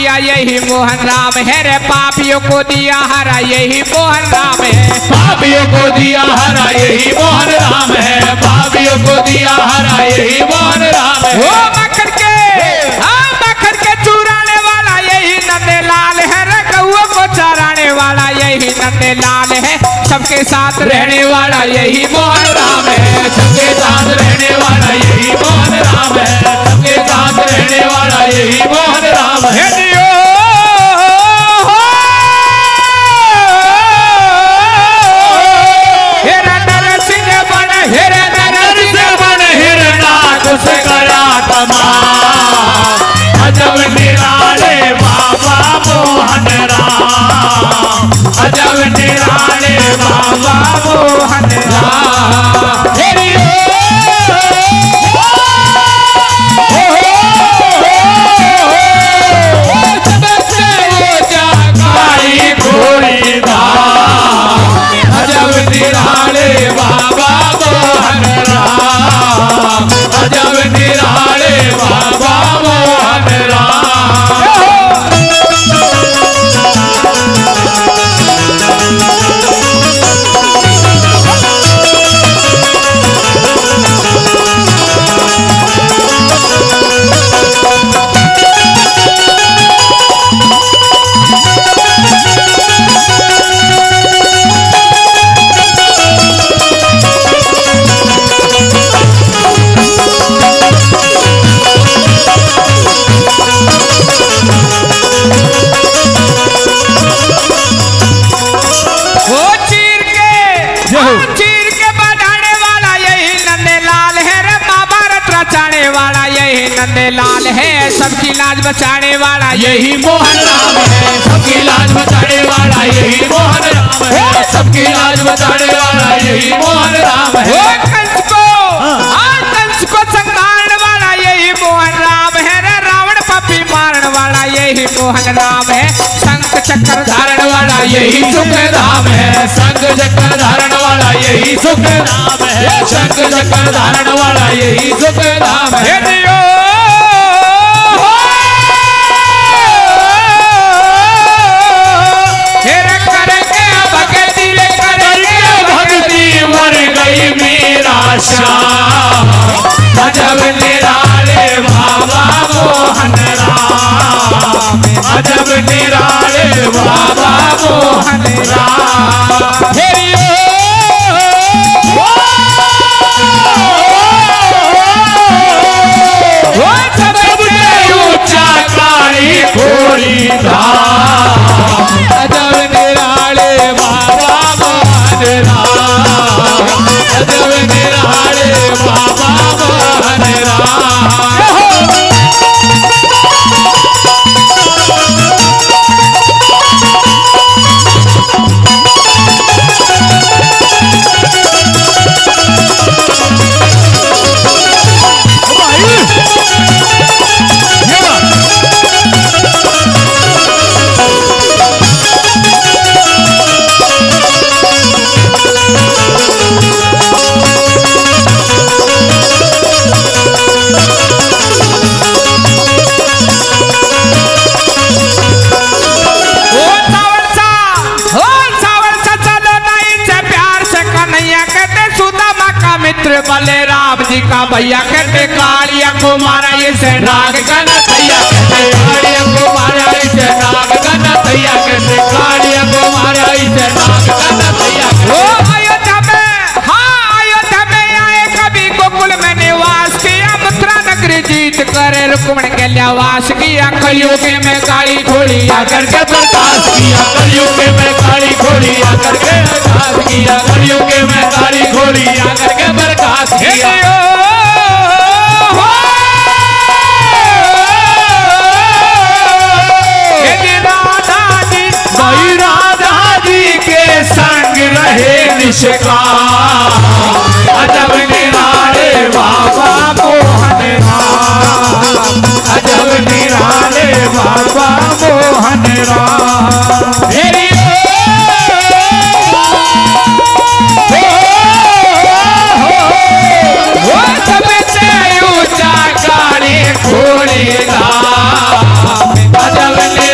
दिया यही मोहन राम है रे, पापियों को दिया हरा यही मोहन राम है, पापियों को दिया हरा यही मोहन राम है, पापियों को दिया हरा यही मोहन राम है। वो मक्खन के चुराने वाला यही नंदे लाल है रे, गौओं को चराने वाला यही नंदे लाल है, सबके साथ रहने वाला यही मोहन राम है, सबके साथ रहने वाला यही मोहन राम है, सबके साथ रहने वाला यही मोहन राम है। अजब निराले बाबा मोहन राम, अजब निराले बाबा मोहन राम। अजब निराले बाबा मोहन राम, अजब निराले बाबा मोहन राम। नंदे लाल है, सबकी लाज बचाने वाला यही मोहन राम है, सबकी लाज बचाने वाला यही मोहन राम है, सबकी लाज बचाने वाला यही मोहन राम है। कंस को संभालने वाला यही मोहन राम है रे, रावण पापी मारने वाला यही मोहन राम है, शंख चक्र धारण वाला यही सुख धाम है, शंख चक्र धारण वाला यही सुख धाम है, शंख चक्र धारण वाला यही सुख धाम है। अजब निराले बाबा मोहन राम, अजब निराले बाबा मोहन राम। सबसे ऊंचा काली घोड़ी धाम, अजब निराले बाबा मोहन राम, अजब निराले बाबा मोहन राम। बलराम जी का भैया कहते कालिया को मारा इसे नाग कन्हैया, कहते कालिया को मारा इसे नाग कन्हैया, कहते कालिया को मारा इसे नाग कन्हैया। अयोध्या में आए कभी गोकुल में निवास किया, मथुरा नगरी जीत करे रुक्मण के लियावास किया, कलयुग में काली घोड़ी आकर के प्रकाश किया, कलयुग में काली घोड़ी आकर के प्रकाश किया, कलयुग में काली घोड़ी आकर के प्रकाश किया। राधा जी के संग रहे निष्काम, अजब निराले बाबा मोहन राम, अजब निराले बाबा मोहन राम। सबसे ऊंचा काली घोड़ी धाम, अजब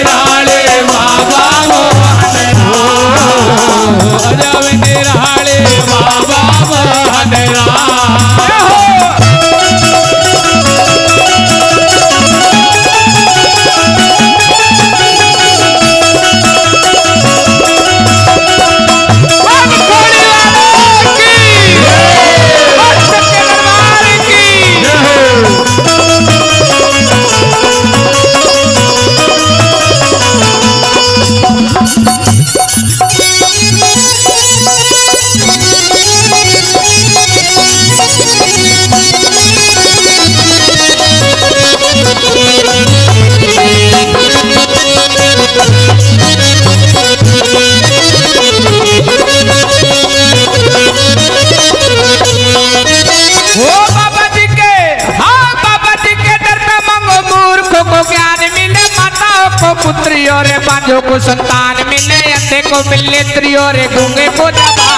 बाजो को संतान मिले, अंधे को मिले त्रियों रे गूंगे को जबान।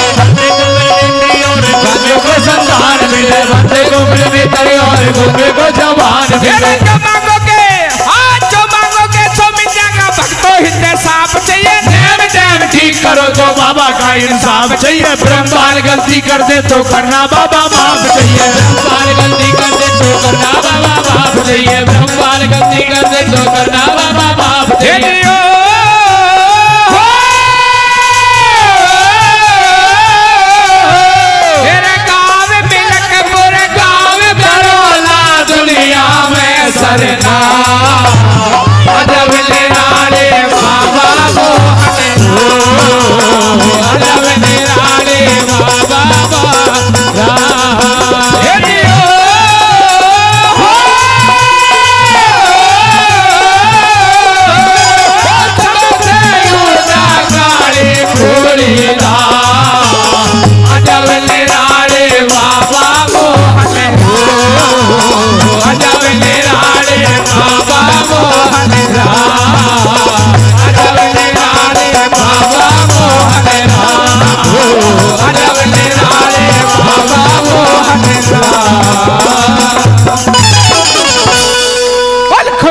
बाजो को संतान मिले, बंदे को मिले त्रियों रे गूंगे को जबान मिले। जो मांगोगे, हाँ जो मांगोगे सो मिल जाएगा, भक्तों हिंदे साफ चाहिए। नेम टेम ठीक करो तो बाबा का इंसाफ चाहिए। ब्रह्मांड गलती कर दे तो करना बाबा माफ चाहिए। ब्रह्मांड गलती कर दे तो करना बाबा माफ चाहिए। ब्रह्मांड गलती कर दे तो करना बाबा